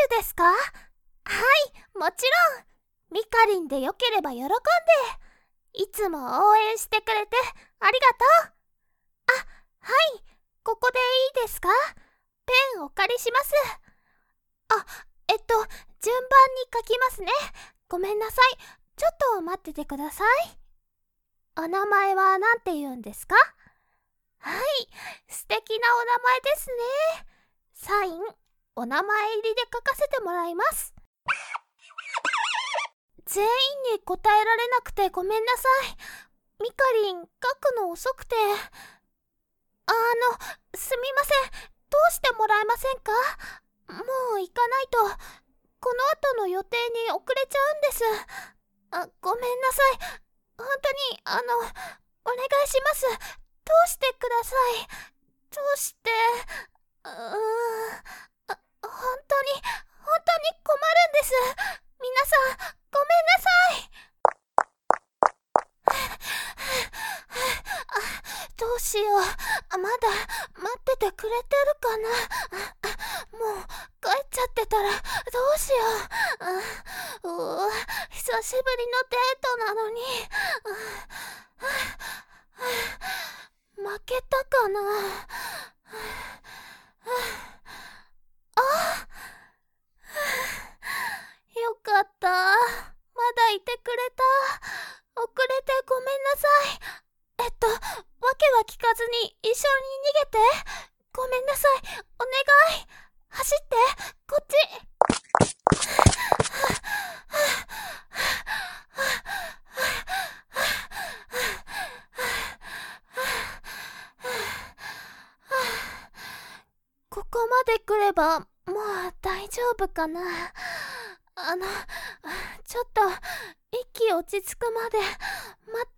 手ですか？はい、もちろん。ミカリンでよければ喜んで。いつも応援してくれてありがとう。あ、はい、ここでいいですか？ペンお借りします。あ、順番に書きますね。ごめんなさい。ちょっと待っててください。お名前は何て言うんですか？はい、素敵なお名前ですね。サイン、お名前入りで書かせてもらいます。全員に答えられなくてごめんなさい。ミカリン、書くの遅くて。すみません。どうしてもらえませんか？もう行かないと、この後の予定に遅れちゃうんです。ごめんなさい。本当に、お願いします。どうしてください。どうして、本当に困るんです。皆さん、ごめんなさい。どうしよう。まだ待っててくれてるかな。もう帰っちゃってたらどうしよう。久しぶりのデートなのに。負けたかな。よかった。まだいてくれた。遅れてごめんなさい。わけは聞かずに一緒に逃げて。ごめんなさい。お願い。走って、こっち。ここまで来ればもう大丈夫かな。ちょっと息落ち着くまで待って。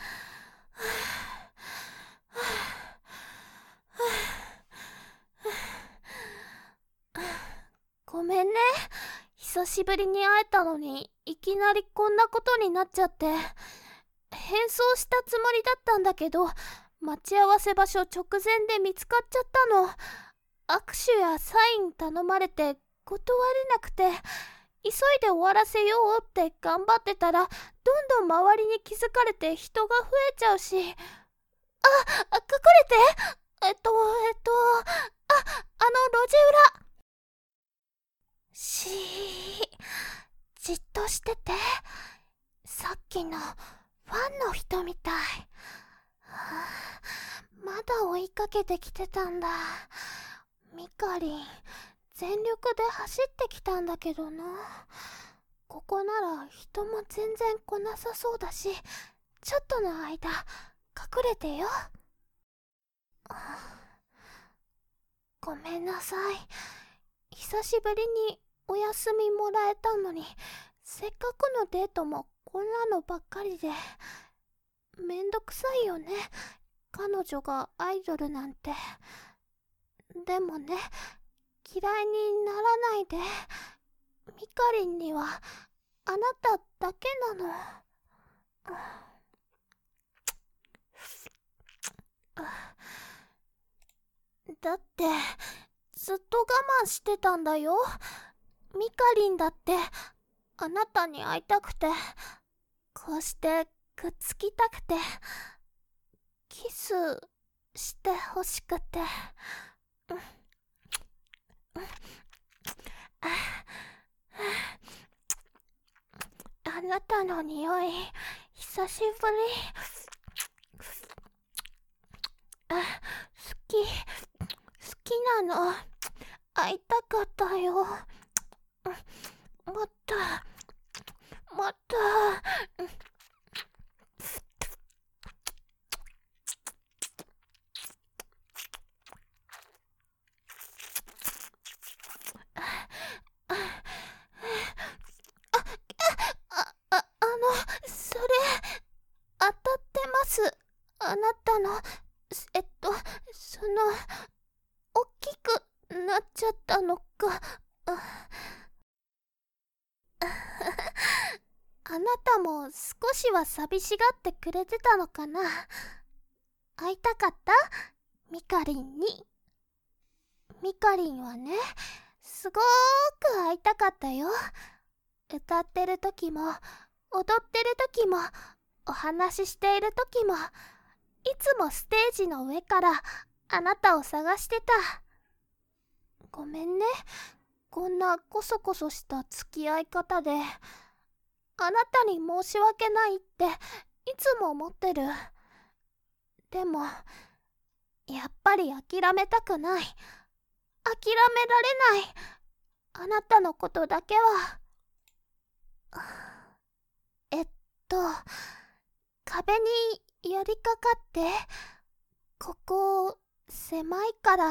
ごめんね。久しぶりに会えたのにいきなりこんなことになっちゃって。変装したつもりだったんだけど、待ち合わせ場所直前で見つかっちゃったの。握手やサイン頼まれて断れなくて、急いで終わらせようって頑張ってたら、どんどん周りに気づかれて人が増えちゃうし。隠れて。路地裏。じっとしてて。さっきのファンの人みたい。まだ追いかけてきてたんだ。ミカリン、全力で走ってきたんだけどな。ここなら人も全然来なさそうだし、ちょっとの間隠れてよ。ごめんなさい。久しぶりにお休みもらえたのに、せっかくのデートもこんなのばっかりで。めんどくさいよね、彼女がアイドルなんて。でもね、嫌いにならないで。ミカリンにはあなただけなの。だってずっと我慢してたんだよ。ミカリンだってあなたに会いたくて、こうしてくっつきたくて、キスしてほしくて。あなたの匂い久しぶり。好きなの。会いたかったよ。もっと。それ当たってます。あなたの大きくなっちゃったのか。あなたも少しは寂しがってくれてたのかな。会いたかった？ミカリンに。ミカリンはね、 すごーく会いたかったよ。歌ってる時も踊ってる時もお話ししている時も、いつもステージの上からあなたを探してた。ごめんね、こんなコソコソした付き合い方で。あなたに申し訳ないっていつも思ってる。でもやっぱり諦めたくない。諦められない。あなたのことだけは。えっと壁に寄りかかって。ここ狭いから。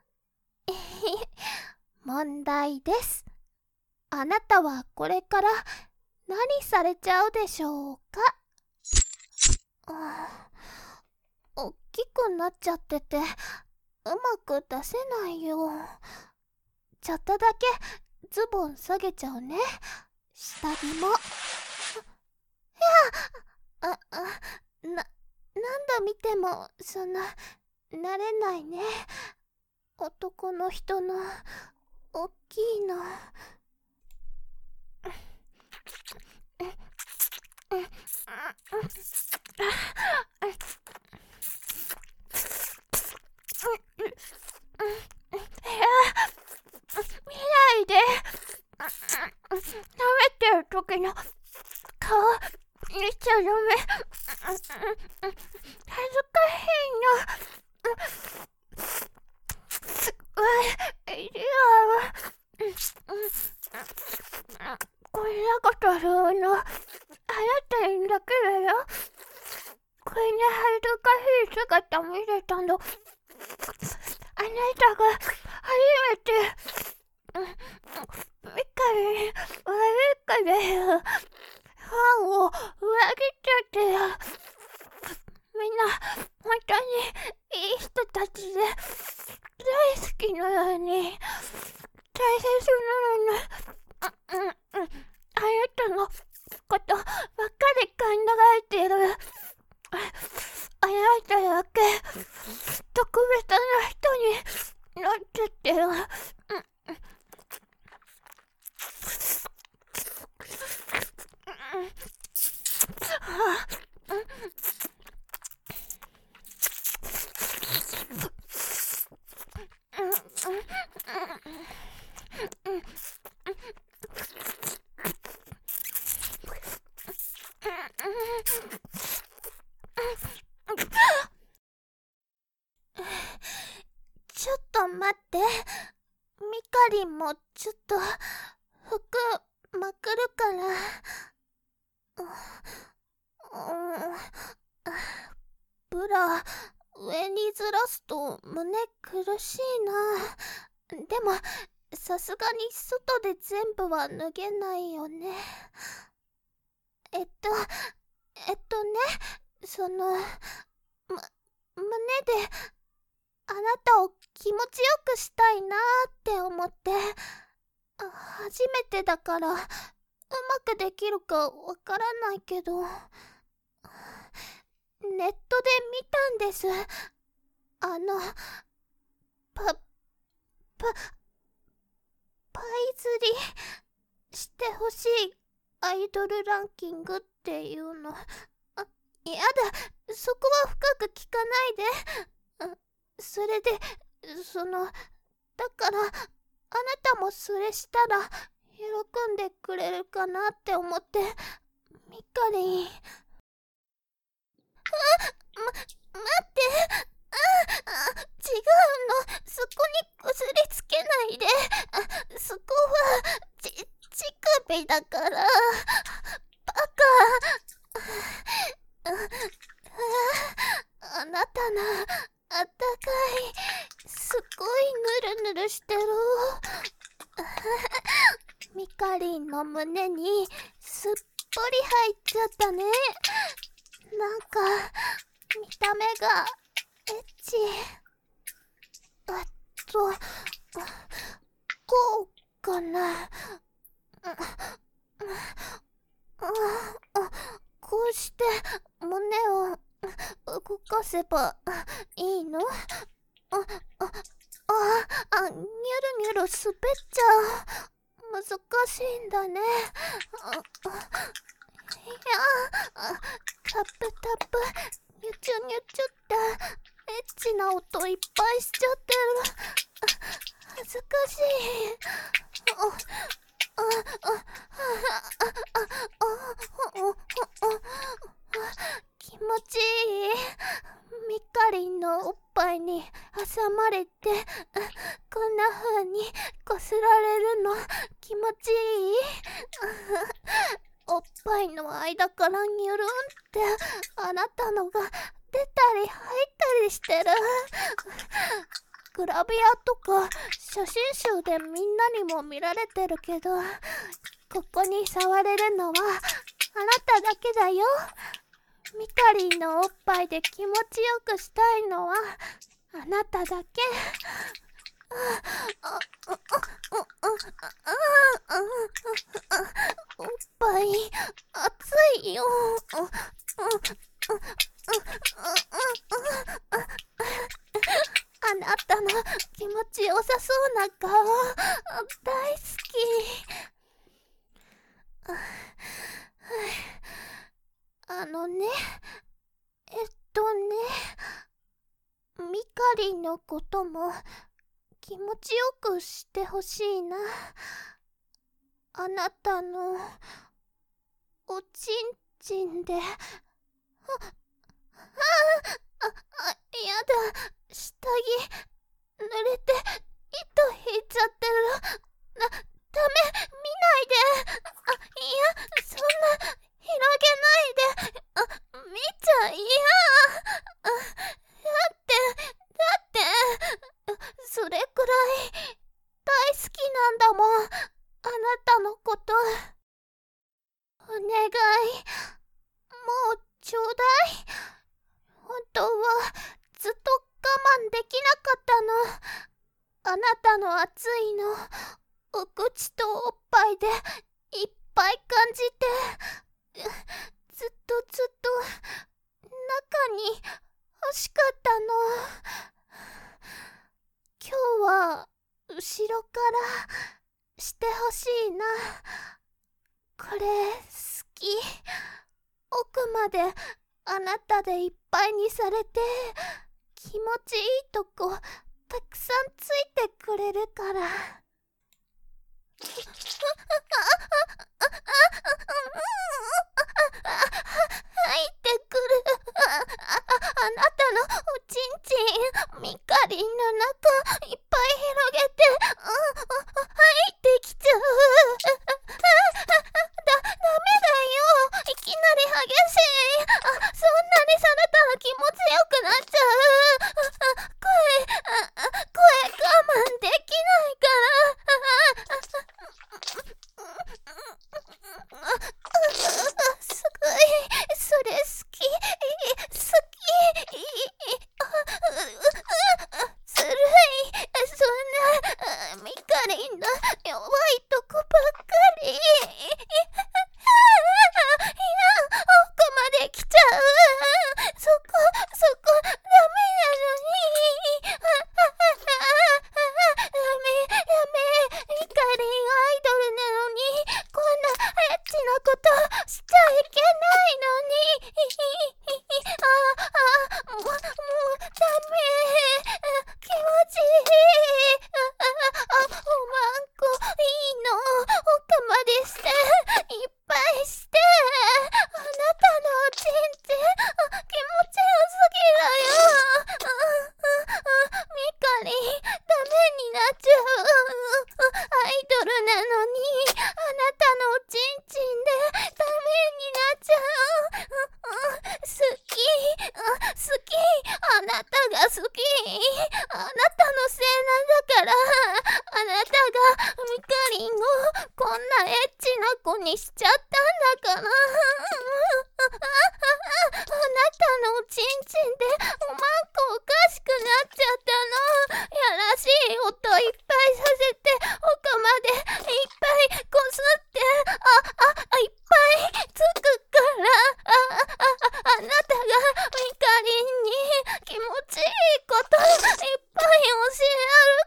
問題です。あなたはこれから何されちゃうでしょうか。おっきくなっちゃっててうまく出せないよ。ちょっとだけズボン下げちゃうね。下着も。いや、何度見てもそんな慣れないね。男の人のおっきいの。見ないで。食べてる時の顔見ちゃダメ。恥ずかしいの。いや、こんなことするのあなたにだけだよ。こんな恥ずかしい姿見れたのあなたが初めて。ミカに悪いかだよ。ファンを裏切っちゃってよ。みんな本当にいい人たちで大好きなのに、大切なのに、あなたのことばっかり考えてる。あなただけ特別な人になっちゃってる。ちょっと待って。ミカリンもちょっと服まくるから。ブラ上にずらすと胸苦しいな。でもさすがに外で全部は脱げないよね。その胸であなたを気持ちよくしたいなって思って。初めてだからうまくできるかわからないけど、ネットで見たんです。パイ釣りしてほしいアイドルランキングっていうの。やだ、そこは深く聞かないで。それでだからあなたもそれしたら喜んでくれるかなって思って。ミカリン。待って。違うの。そこにこすりつけないで。そこは乳首だから。バカ。あなたのあったかい、すごいぬるぬるしてる。ミカリンの胸にすっぽり入っちゃったね。なんか見た目がエッチ。こうかな。こうして胸を動かせばいいの？ ニュルニュル滑っちゃう。難しいんだね。いや、タップタップ、ニュチュニュチュってエッチな音いっぱいしちゃってる。恥ずかしい。気持ちいい。ミカリンのおっぱいに挟まれてこんな風にこすられるの気持ちいい。おっぱいの間からニュルンってあなたのが出たり入ったりしてる。グラビアとか写真集でみんなにも見られてるけど、ここに触れるのはあなただけだよ。ミカリンのおっぱいで気持ちよくしたいのはあなただけ。おっぱい熱いよ。あなたの気持ちよさそうな顔大好き。ね、ミカリンのことも気持ちよくしてほしいな。あなたのおちんちんで。やだ、下着濡れて糸引いちゃってる。ダメ、見ないで。いや、そんな広げないで。見ちゃ嫌。だってそれくらい大好きなんだもん、あなたのこと。お願い、もうちょうだい。本当はずっと我慢できなかったの。あなたの熱いのお口とおっぱいでいっぱい感じて、ずっと中に欲しかったの。今日は後ろからしてほしいな。これ好き。奥まであなたでいっぱいにされて気持ちいいとこたくさんついてくれるから。入ってくる。あなたのおちんちん、ミカリンの中いっぱい広げて、入ってきちゃう。ダメだよ。いきなり激しい。そんなにされたら気持ちよくなっちゃう。声我慢できないから。すごい、それ好き。ずるい。そんなミカリンの弱いとこばっかり。いや、奥まで来ちゃう。そこダメなのに。ダメ、ミカリンアイドルなのにこんなエッチなことしちゃいけないのに。もうダメ。気持ちいい。おまんこいいの。奥までしていっぱいして。あなたのおちんちん気持ちよすぎだよ。ミカリンダメになっちゃう。アイドルなのにあなたのおちんちんでダメになっちゃう。好き。あなたが好き。あなたのせいなんだから。あなたがミカリンをこんなエッチな子にしちゃったんだから。あなたのおちんちんでおまんこおかしくなっちゃったの。やらしい音いっぱいさせて奥までいっぱいこすって、いっぱいつくから。あなたがミカリンに気持ちいいこといっぱい教え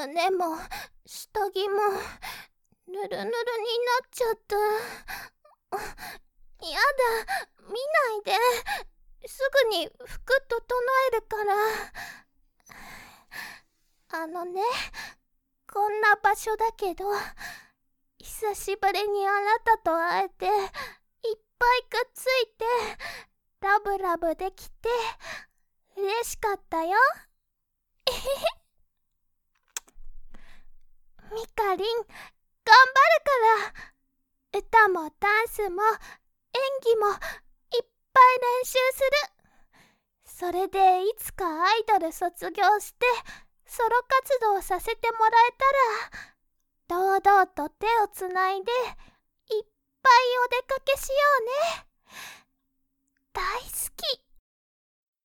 胸も下着もぬるぬるになっちゃった。やだ、見ないで。すぐに服整えるから。こんな場所だけど、久しぶりにあなたと会えて、いっぱいくっついて、ラブラブできて、嬉しかったよ。みかりん、頑張るから。歌もダンスも演技もいっぱい練習する。それでいつかアイドル卒業してソロ活動させてもらえたら、堂々と手をつないでいっぱいお出かけしようね。大好き。